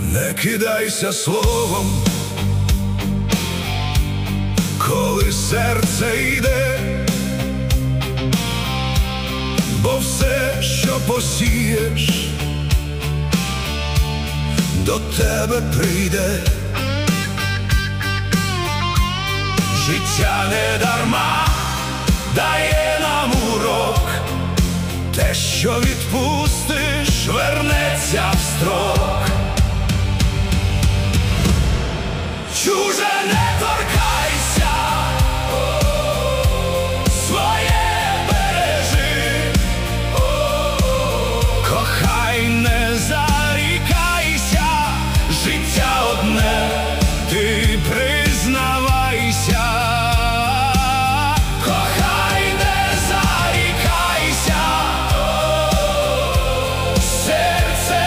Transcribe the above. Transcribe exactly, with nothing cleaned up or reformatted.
Не кидайся словом, коли серце йде, бо все, що посієш, до тебе прийде. Життя не дарма дає нам урок, те, що відпустиш, вернеться в строк.